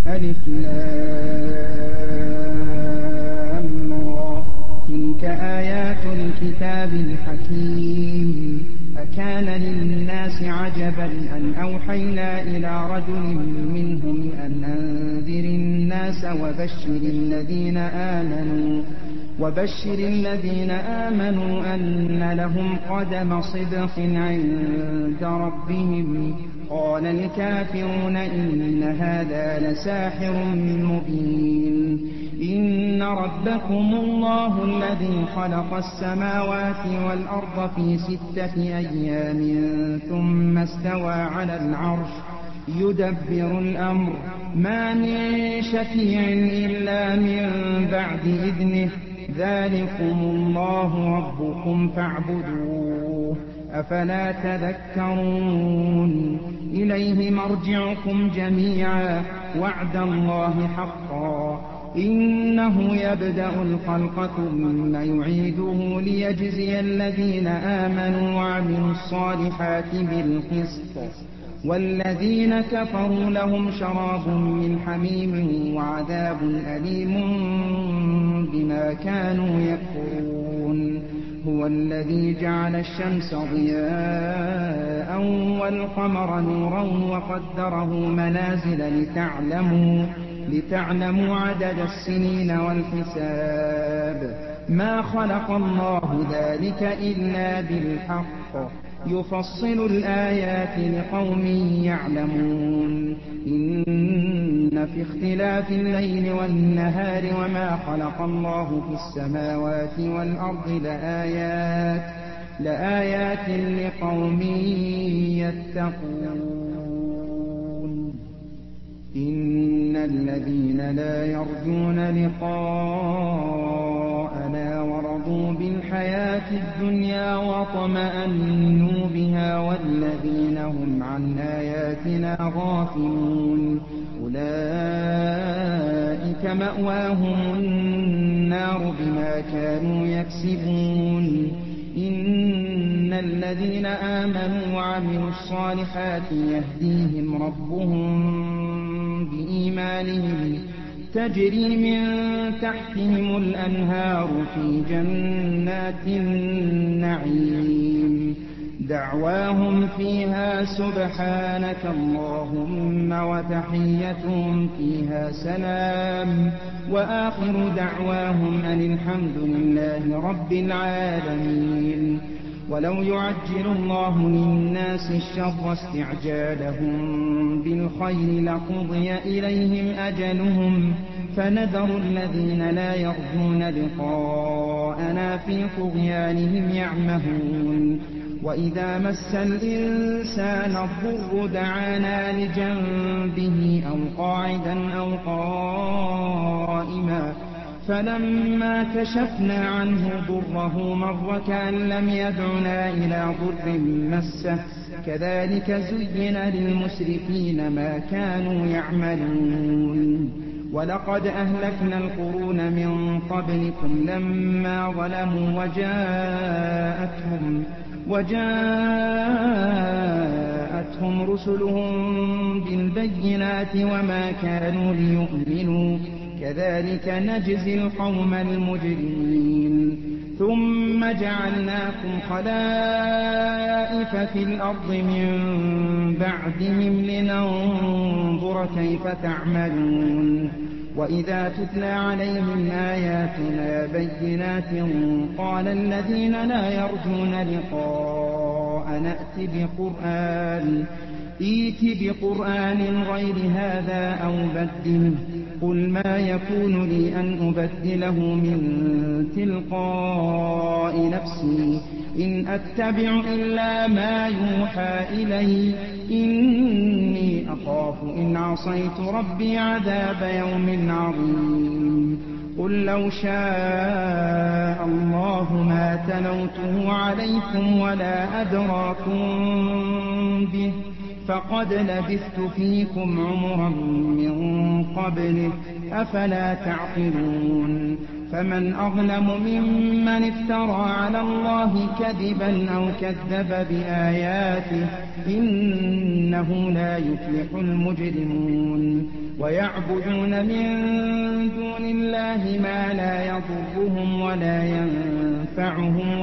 ألف لام را. تلك آيات الكتاب الحكيم. أكان للناس عجبا أن أوحينا إلى رجل منهم أن أنذر الناس وبشر الذين آمنوا أن لهم قدم صدق عند ربهم. قال الكافرون إن هذا لساحر مبين. إن ربكم الله الذي خلق السماوات والأرض في 6 أيام ثم استوى على العرش يدبر الأمر ما من شفيع إلا من بعد إذنه. ذلكم الله ربكم فاعبدوه أفلا تذكرون. إليه مرجعكم جميعا وعد الله حقا. إنه يبدأ الخلق ثم يعيده ليجزي الذين آمنوا وعملوا الصالحات بالقسط والذين كفروا لهم شراب من حميم وعذاب أليم بما كانوا يكفرون. هو الذي جعل الشمس ضياء والقمر نورا وقدره منازل لتعلموا عدد السنين والحساب. ما خلق الله ذلك إلا بالحق يفصل الآيات لقوم يعلمون. إن في اختلاف الليل والنهار وما خلق الله في السماوات والأرض لآيات لقوم يتقون. إن الذين لا يرجون لقاءنا ورضوا بالحياة الدنيا واطمأنوا بها والذين هم عن آياتنا غافلون أولئك مأواهم النار بما كانوا يكسبون. إن الذين آمنوا وعملوا الصالحات يهديهم ربهم بإيمانهم تجري من تحتهم الأنهار في جنات النعيم. دعواهم فيها سبحانك اللهم وتحيتهم فيها سلام وآخر دعواهم أن الحمد لله رب العالمين. ولو يعجل الله للناس الشر استعجالهم بالخير لقضي إليهم أجلهم فنذر الذين لا يرجون لقاءنا في طغيانهم يعمهون. وإذا مس الإنسان الضر دعانا لجنبه أو قاعدا أو قائما فلما كشفنا عنه ضره مر كأن لم يدعنا إلى ضر مسه. كذلك زين للمسرفين ما كانوا يعملون. ولقد أهلكنا القرون من قبلكم لما ظلموا وجاءتهم رسلهم بالبينات وما كانوا ليؤمنوا. كذلك نجزي القوم المجرمين. ثم جعلناكم خلائف في الأرض من بعدهم لننظر كيف تعملون. وإذا تتلى عليهم آياتنا بينات قال الذين لا يرجون لقاءنا ائت بقرآن غير هذا أو بدله. قل ما يكون لي أن أبدله من تلقاء نفسي إن أتبع إلا ما يوحى إلي إني أخاف إن عصيت ربي عذاب يوم عظيم. قل لو شاء الله ما تلوته عليكم ولا أدراكم به فقد لبثت فيكم عمرا من قبله أفلا تعقلون. فمن أظلم ممن افترى على الله كذبا أو كذب بآياته إنه لا يفلح المجرمون ويعبدون من دون الله ما لا يضرهم ولا ينفعهم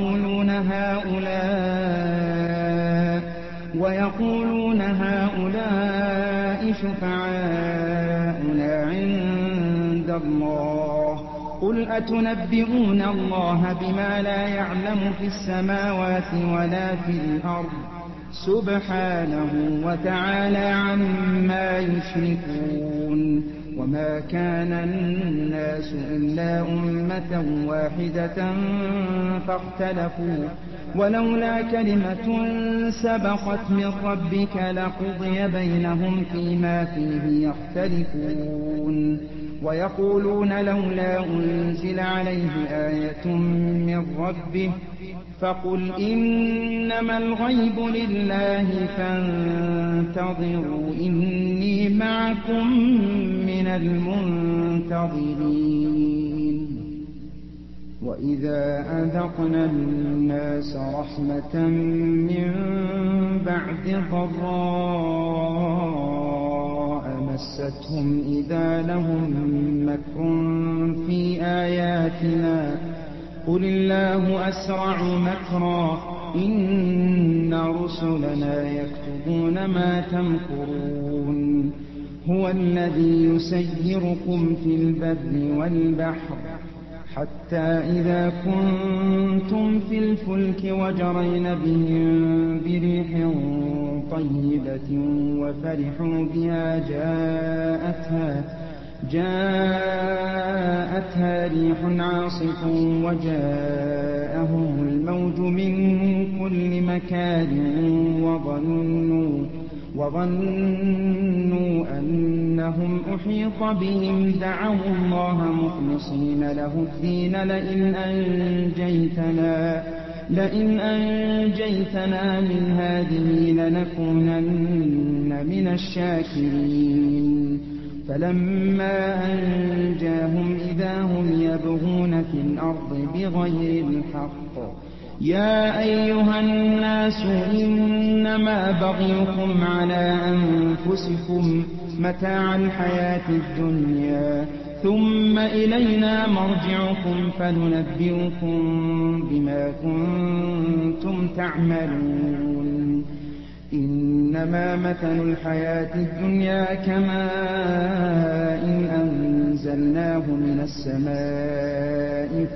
ويقولون هؤلاء شفعاؤنا عند الله قل أتنبئون الله بما لا يعلم في السماوات ولا في الأرض سبحانه وتعالى عما يشركون وما كان الناس إلا أمة واحدة فاختلفوا ولولا كلمة سبقت من ربك لقضي بينهم فيما فيه يختلفون ويقولون لولا أنزل عليه آية من ربه فقل إنما الغيب لله فانتظروا إني معكم من المنتظرين وإذا أذقنا الناس رحمة من بعد ضراء مستهم إذا لهم مكر في آياتنا قل الله أسرع مكرا إن رسلنا يكتبون ما تمكرون هو الذي يسيركم في البر والبحر حتى إذا كنتم في الفلك وجرين بهم بريح طيبة وفرحوا بها جاءتها ريح عاصف وجاءهم الموج من كل مكان وظنوا أنهم أحيط بهم دعوا الله مخلصين له الدين لئن أنجيتنا من هذه لنكونن من الشاكرين فلما أنجاهم إذا هم يبغون في الأرض بغير الحق يا أيها الناس إنما بغيكم على أنفسكم متاع الحياة الدنيا ثم إلينا مرجعكم فننبئكم بما كنتم تعملون إنما مثل الحياة الدنيا كماء إن أنزلناه من السماء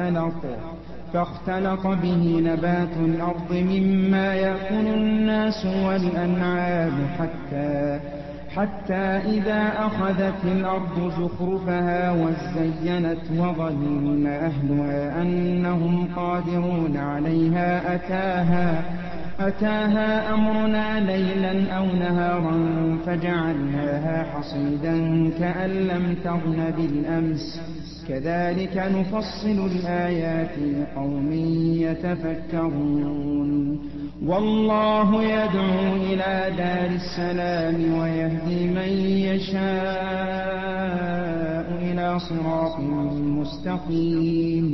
فاختلط به نبات الأرض مما يأكل الناس والأنعام حتى إذا أخذت الأرض زخرفها وزينت وظن أهلها أنهم قادرون عليها أتاها أمرنا ليلا أو نهارا فجعلناها حصيدا كأن لم تغن بالأمس كذلك نفصل الآيات لقوم يتفكرون والله يدعو إلى دار السلام ويهدي من يشاء إلى صراط مستقيم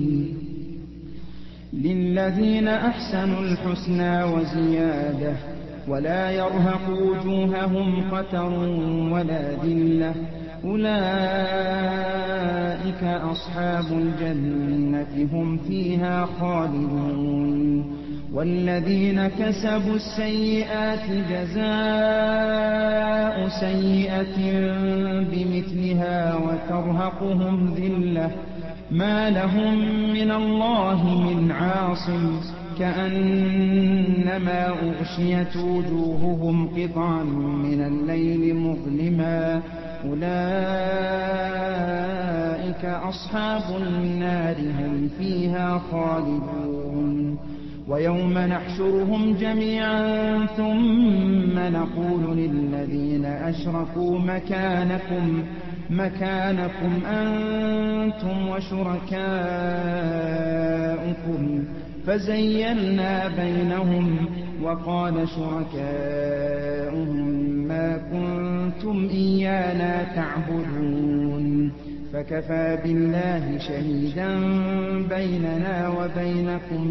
للذين أحسنوا الحسنى وزيادة ولا يرهق وجوههم قتر ولا ذلة أولئك أصحاب الجنة هم فيها خالدون والذين كسبوا السيئات جزاء سيئة بمثلها وترهقهم ذلة ما لهم من الله من عاصم كأنما أغشيت وجوههم قطعا من الليل مظلما أولئك أصحاب النار هم فيها خالدون ويوم نحشرهم جميعا ثم نقول للذين أشركوا مكانكم أنتم وشركاؤكم فزيلنا بينهم وقال شركاؤهم ما كنتم إيانا تعبدون فكفى بالله شهيدا بيننا وبينكم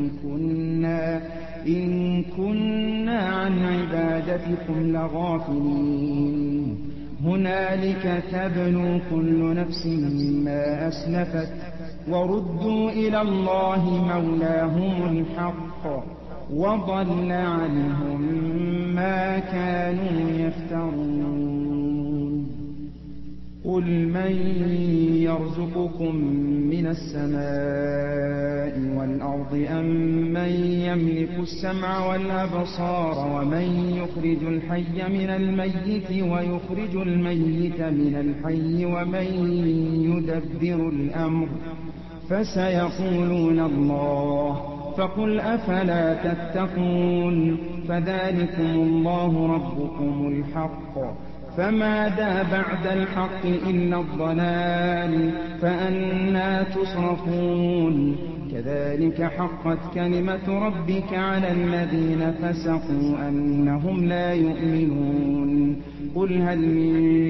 إن كنا عن عبادتكم لغافلين هنالك تبلو كل نفس ما أسلفت وردوا إلى الله مولاهم الحق وضل عنهم ما كانوا يفترون قل من يرزقكم من السماء والأرض أم من يملك السمع والأبصار ومن يخرج الحي من الميت ويخرج الميت من الحي ومن يدبر الأمر فسيقولون الله فقل أفلا تتقون فذلكم الله ربكم الحق فماذا بعد الحق إلا الضلال فأنى تصرفون كذلك حقت كلمة ربك على الذين فسقوا أنهم لا يؤمنون قل هل من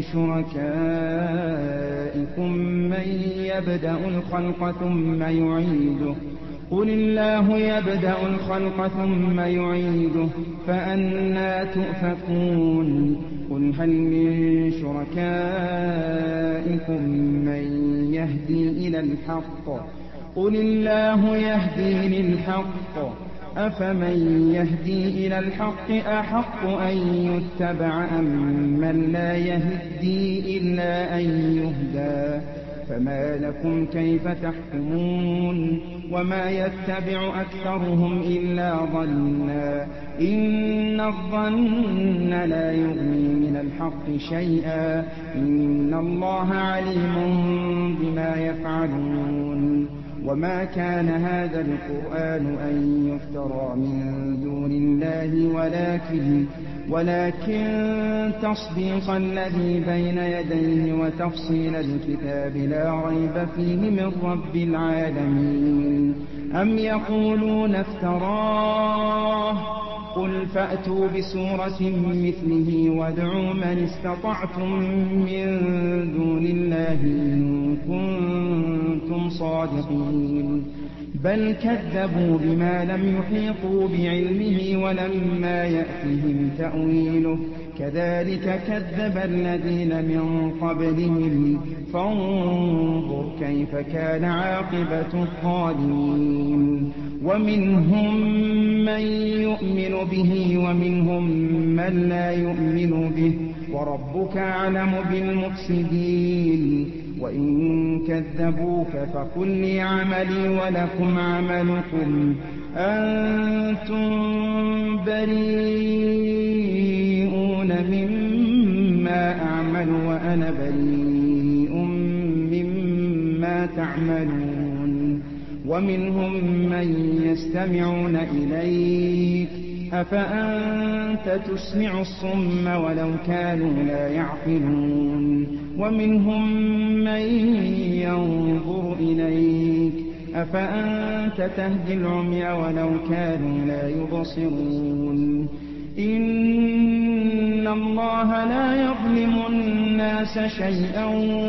شركائكم من يبدأ الخلق ثم يعيده قل الله يبدأ الخلق ثم يعيده فأنى تؤفكون قل هل من شركائكم من يهدي إلى الحق قل الله يهدي للحق أفمن يهدي إلى الحق أحق أن يتبع أم من لا يهدي إلا أن يهدى فما لكم كيف تحكمون وما يتبع أكثرهم إلا ظنا إن الظن لا يغني من الحق شيئا إن الله عليم بما يفعلون وما كان هذا القرآن أن يفترى من دون الله ولكن تصديق الذي بين يديه وتفصيل الكتاب لا ريب فيه من رب العالمين أم يقولون افتراه قل فأتوا بسورة مثله وادعوا من استطعتم من دون الله إن كنتم صادقين بل كذبوا بما لم يحيطوا بعلمه ولما يأتهم تأويله كذلك كذب الذين من قبلهم فانظر كيف كان عاقبة الظالمين ومنهم من يؤمن به ومنهم من لا يؤمن به وربك أعلم بالمفسدين وإن كذبوك فقل لي عملي ولكم عملكم أنتم بريئون مما أعمل وأنا بريء مما تعملون ومنهم من يستمعون إليك أفأنت تسمع الصم ولو كانوا لا يعقلون ومنهم من ينظر إليك أفأنت تهدي العمي ولو كانوا لا يبصرون إن الله لا يظلم الناس شيئا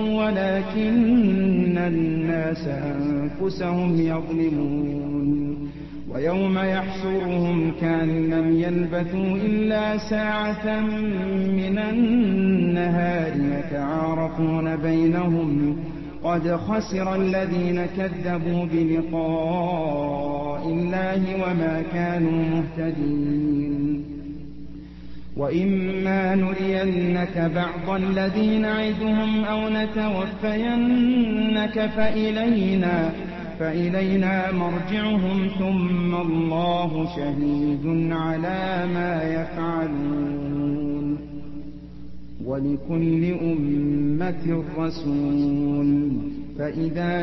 ولكن الناس أنفسهم يظلمون ويوم يحشرهم كأن لم يلبثوا إلا ساعة من النهار يتعارفون بينهم قد خسر الذين كذبوا بلقاء الله وما كانوا مهتدين وإما نرينك بعض الذين نعدهم أو نتوفينك فإلينا مرجعهم ثم الله شهيد على ما يفعلون ولكل أمة رسول فإذا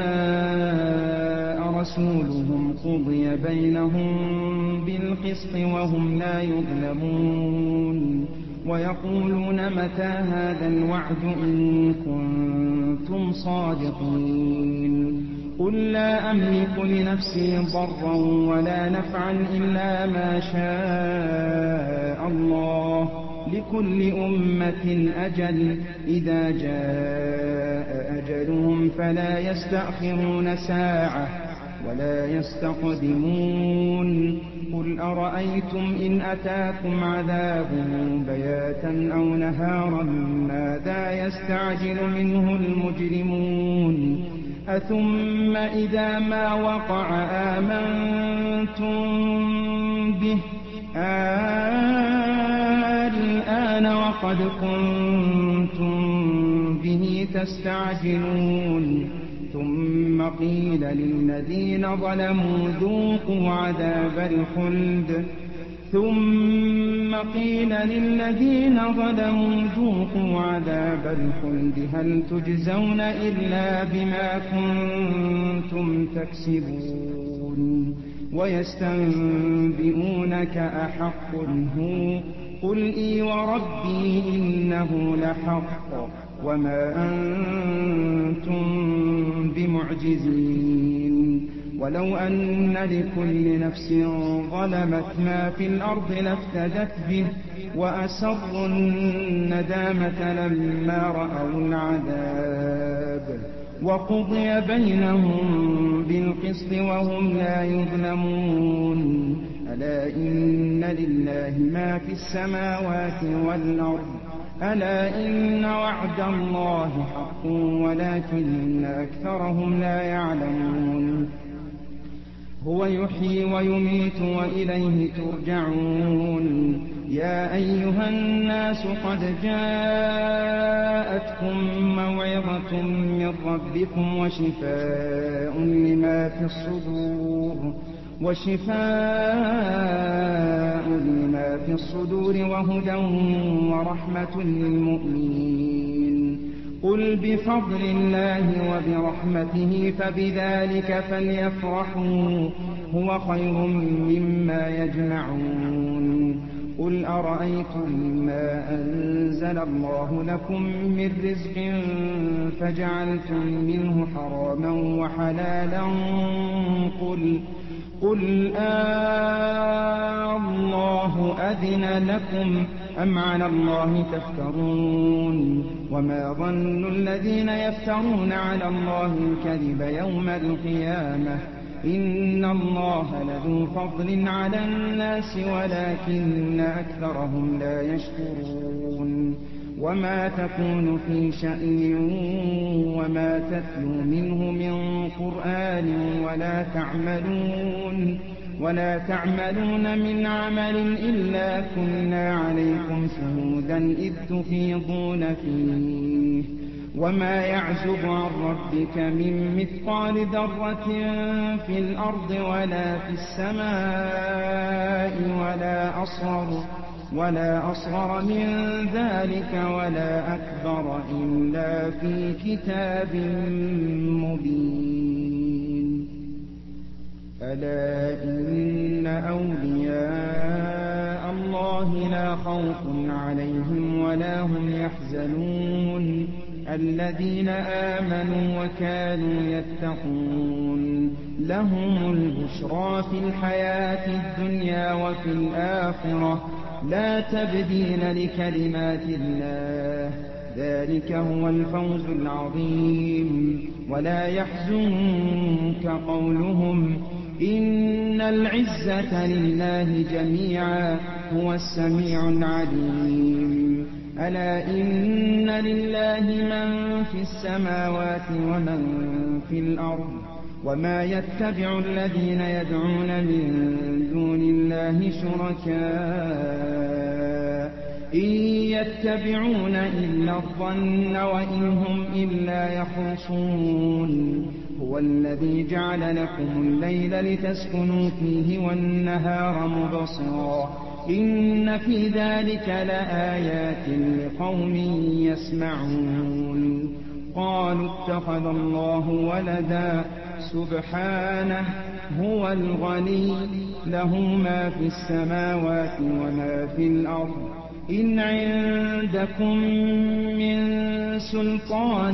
جاء رسولهم قضي بينهم بالقسط وهم لا يظلمون ويقولون متى هذا الوعد إن كنتم صادقين قل لا أملك لنفسي ضرا ولا نفعا إلا ما شاء الله لكل أمة أجل إذا جاء أجلهم فلا يستأخرون ساعة ولا يستقدمون قل أرأيتم إن أتاكم عذابه بياتا أو نهارا ماذا يستعجل منه المجرمون أثم إذا ما وقع آمنتم به الآن وقد كنتم به تستعجلون ثم قيل للذين ظلموا ذوقوا عذاب الخلد هل تجزون إلا بما كنتم تكسبون ويستنبئونك أحق هو قل إي وربي إنه لحق وما أنتم بمعجزين ولو أن لكل نفس ظلمت ما في الأرض لافتدت به وأسروا الندامة لما رأوا العذاب وقضي بينهم بالقسط وهم لا يظلمون ألا إن لله ما في السماوات والأرض ألا إن وعد الله حق ولكن أكثرهم لا يعلمون هو يحيي ويميت وإليه ترجعون يا أيها الناس قد جاءتكم موعظة من ربكم وشفاء لما في الصدور وهدى ورحمة للمؤمنين قل بفضل الله وبرحمته فبذلك فليفرحوا هو خير مما يجمعون قل أرأيتم ما أنزل الله لكم من رزق فجعلتم منه حراما وحلالا قل الله أذن لكم أم على الله تفترون وما ظن الذين يفترون على الله الكذب يوم القيامة إن الله لذو فضل على الناس ولكن أكثرهم لا يشكرون وما تكون في شأن وما تتلو منه من قرآن ولا تعملون من عمل إلا كنا عليكم شهودا إذ تفيضون فيه وما يعزب عن ربك من مثقال ذرة في الأرض ولا في السماء ولا أصغر من ذلك ولا أكبر إلا في كتاب مبين ألا إن أولياء الله لا خوف عليهم ولا هم يحزنون الذين آمنوا وكانوا يتقون لهم البشرى في الحياة الدنيا وفي الآخرة لا تبديل لكلمات الله ذلك هو الفوز العظيم ولا يحزنك قولهم إن العزة لله جميعا هو السميع العليم ألا إن لله من في السماوات ومن في الأرض وما يتبع الذين يدعون من دون الله شركاء إن يتبعون إلا الظن وإن هم إلا يخرصون هو الذي جعل لكم الليل لتسكنوا فيه والنهار مبصرا إن في ذلك لآيات لقوم يسمعون قالوا اتخذ الله ولدا سبحانه هو الغني له ما في السماوات وما في الأرض إن عندكم من سلطان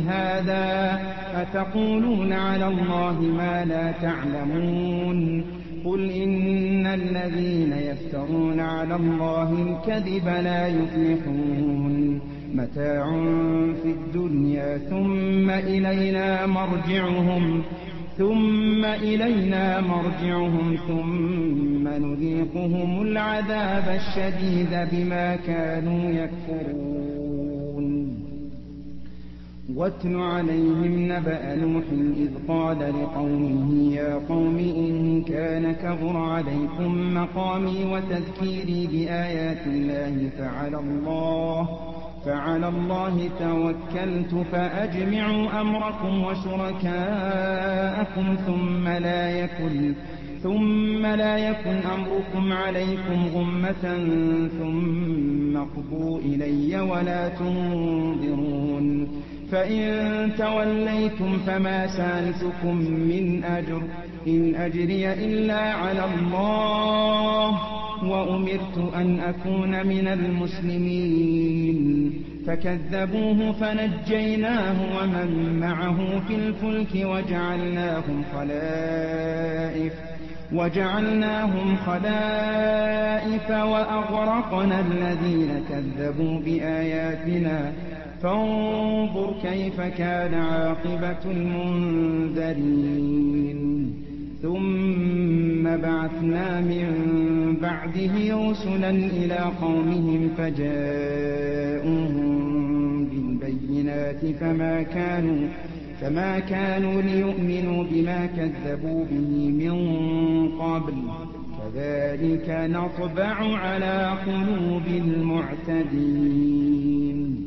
بهذا أتقولون على الله ما لا تعلمون قل إن الذين يفترون على الله الكذب لا يفلحون متاع في الدنيا ثم إلينا مرجعهم ثم نذيقهم العذاب الشديد بما كانوا يكفرون واتل عليهم نبأ نوح إذ قال لقومه يا قوم إن كان كبر عليكم مقامي وتذكيري بآيات الله فعلى الله توكلت فأجمعوا أمركم وشركاءكم ثم لا يكن أمركم عليكم غمة ثم اقضوا إلي ولا تنظرون فإن توليتم فما سألتكم من أجر إن أجري إلا على الله وأمرت أن أكون من المسلمين فكذبوه فنجيناه ومن معه في الفلك وجعلناهم خلائف وأغرقنا الذين كذبوا بآياتنا فانظر كيف كان عاقبة المنذرين ثم بعثنا من بعده رسلا إلى قومهم فجاءوهم بالبينات فما كانوا ليؤمنوا بما كذبوا به من قبل كذلك نطبع على قلوب المعتدين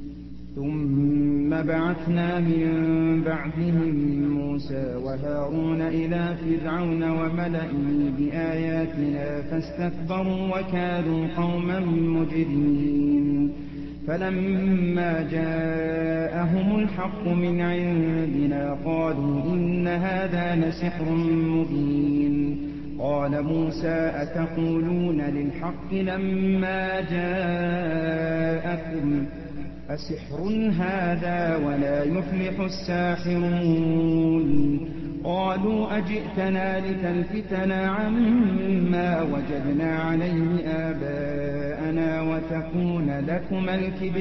ثم بعثنا من بعدهم موسى وهارون إلى فرعون وملئه بآياتنا فاستكبروا وكانوا قوما مجرمين فلما جاءهم الحق من عندنا قالوا إن هذا لسحر مبين قال موسى أتقولون للحق لما جاءكم أسحر هذا ولا يفلح الساحرون قالوا أجئتنا لتلفتنا عما وجدنا عليه آباءنا وتكون لكما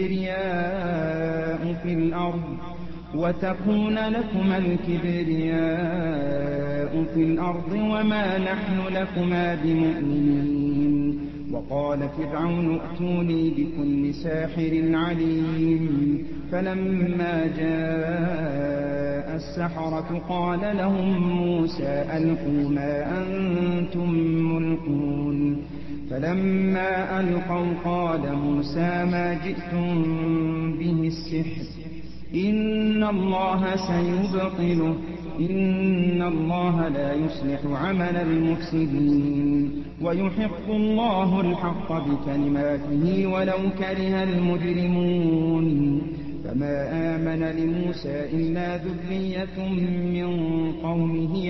الكبرياء في الأرض وما نحن لكما بمؤمنين وقال فرعون ائتوني بكل ساحر عليم فلما جاء السحرة قال لهم موسى ألقوا ما أنتم ملقون فلما ألقوا قال موسى ما جئتم به السحر إن الله سيبطله إن الله لا يصلح عمل المفسدين ويحق الله الحق بكلماته ولو كره المجرمون فما آمن لموسى إلا ذرية من قومه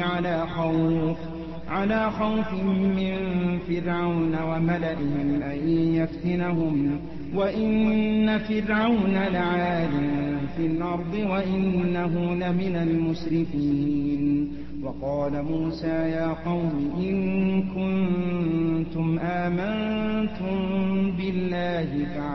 على خوف من فرعون وملئهم أن يفتنهم وإن فرعون لعال في الأرض وإنه لمن المسرفين وقال موسى يا قوم إن كنتم آمنتم بالله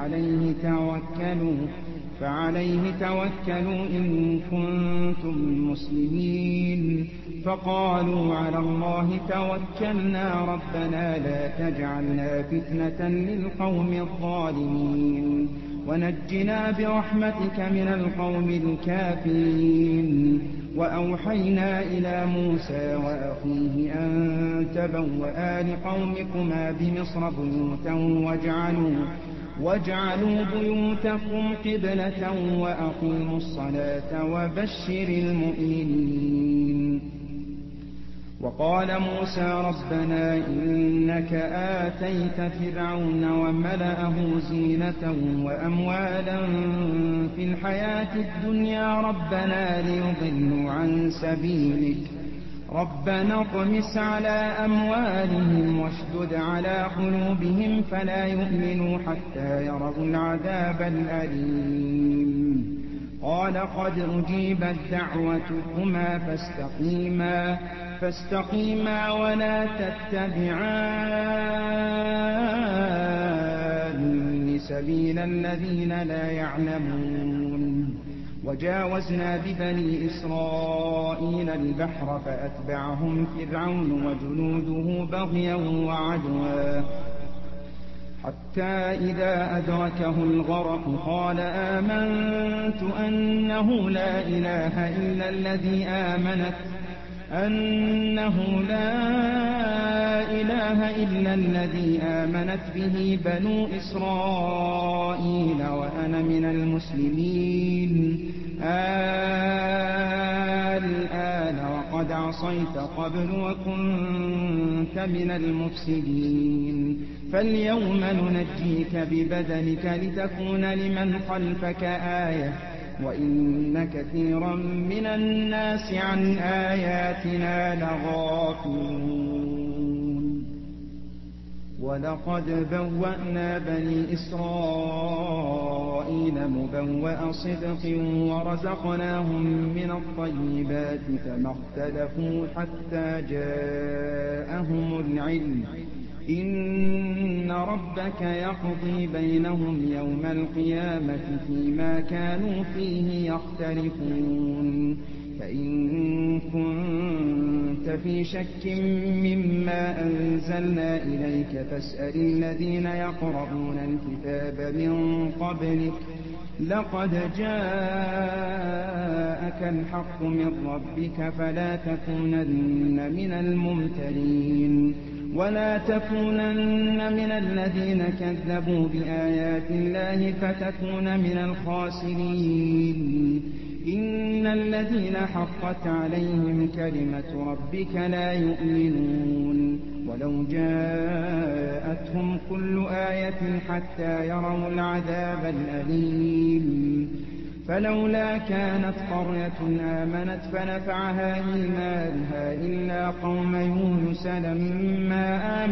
فعليه توكلوا إن كنتم مسلمين فقالوا على الله توكلنا ربنا لا تجعلنا فتنة للقوم الظالمين ونجنا برحمتك من القوم الكافرين وأوحينا إلى موسى وأخيه أن تبوآ لقومكما بمصر بيوتا واجعلوا بيوتكم قبلة وأقيموا الصلاة وبشر المؤمنين وقال موسى ربنا إنك آتيت فرعون وملأه زينة وأموالا في الحياة الدنيا ربنا ليضلوا عن سبيلك ربنا اطمس على أموالهم واشدد على قلوبهم فلا يؤمنوا حتى يروا العذاب الأليم قال قد أجيبت دعوتكما فاستقيما ولا تتبعان سبيل الذين لا يعلمون وجاوزنا ببني إسرائيل البحر فأتبعهم فرعون وجنوده بغيا وعدوا حتى إذا أدركه الغرق قال آمنت أنه لا إله إلا الذي آمنت به بنو إسرائيل وأنا من المسلمين الآن وقد عصيت قبل وكنت من المفسدين فاليوم ننجيك ببدنك لتكون لمن خلفك آية وإن كثيرا من الناس عن آياتنا لغافلون ولقد بوأنا بني إسرائيل مبوأ صدق ورزقناهم من الطيبات فما اختلفوا حتى جاءهم العلم إن ربك يقضي بينهم يوم القيامة فيما كانوا فيه يختلفون فإن كنت في شك مما أنزلنا إليك فاسأل الذين يقرؤون الكتاب من قبلك لقد جاءك الحق من ربك فلا تكونن من الممترين ولا تكونن من الذين كذبوا بآيات الله فتكون من الخاسرين إن الذين حقت عليهم كلمة ربك لا يؤمنون ولو جاءتهم كل آية حتى يروا العذاب الأليم فلولا كانت قرية آمنت فنفعها إيمانها إلا قوم يونس لما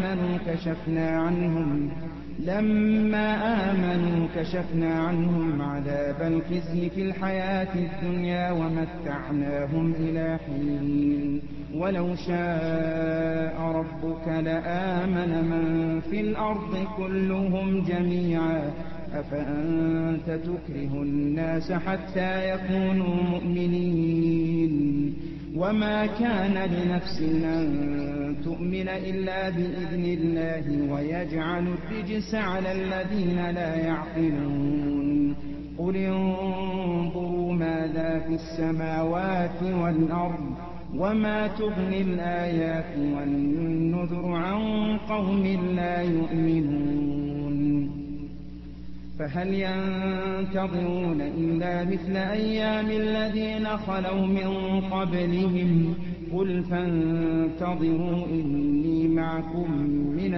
آمنوا كشفنا عنهم عذاب الخزي في الحياة الدنيا ومتعناهم إلى حين ولو شاء ربك لآمن من في الأرض كلهم جميعا أفأنت تكره الناس حتى يكونوا مؤمنين وما كان لنفس أن تؤمن إلا بإذن الله ويجعل الرجس على الذين لا يعقلون قل انظروا ماذا في السماوات والأرض وما تغني الآيات والنذر عن قوم لا يؤمنون فهل ينتظرون إلا مثل أيام الذين خلوا من قبلهم قل فانتظروا إني معكم من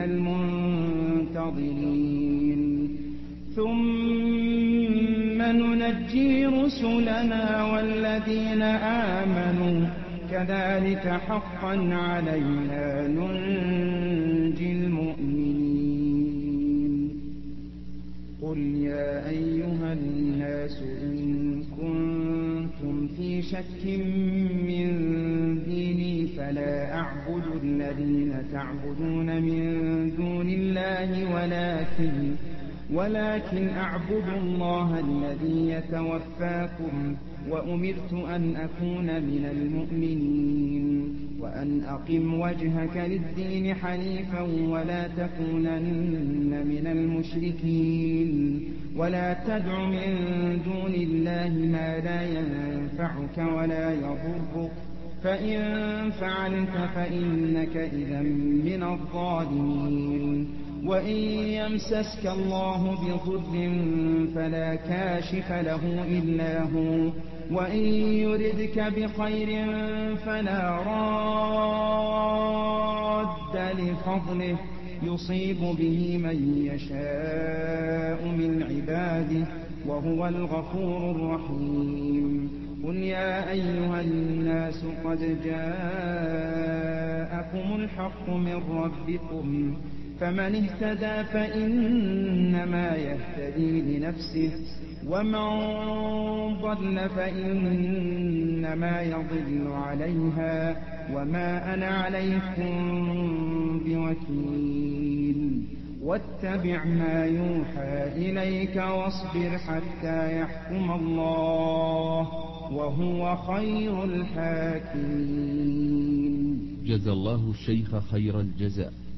المنتظرين ثم ننجي رسلنا والذين آمنوا كذلك حقا علينا ننجي المؤمنين قل يا أيها الناس إن كنتم في شك من ديني فلا أعبد الذين تعبدون من دون الله ولكن أعبد الله الذي يتوفاكم وأمرت أن أكون من المؤمنين وأن أقم وجهك للدين حنيفا ولا تكونن من المشركين ولا تدع من دون الله ما لا ينفعك ولا يضرك فإن فعلت فإنك إذا من الظالمين وإن يمسسك الله بضر فلا كاشف له إلا هو وإن يردك بخير فلا راد لفضله يصيب به من يشاء من عباده وهو الغفور الرحيم قل يا أيها الناس قد جاءكم الحق من ربكم فمن اهتدى فإنما يهتدي لنفسه ومن ضل فإنما يضل عليها وما أنا عليكم بوكيل واتبع ما يوحى إليك واصبر حتى يحكم الله وهو خير الحاكمين. جزى الله الشيخ خير الجزاء.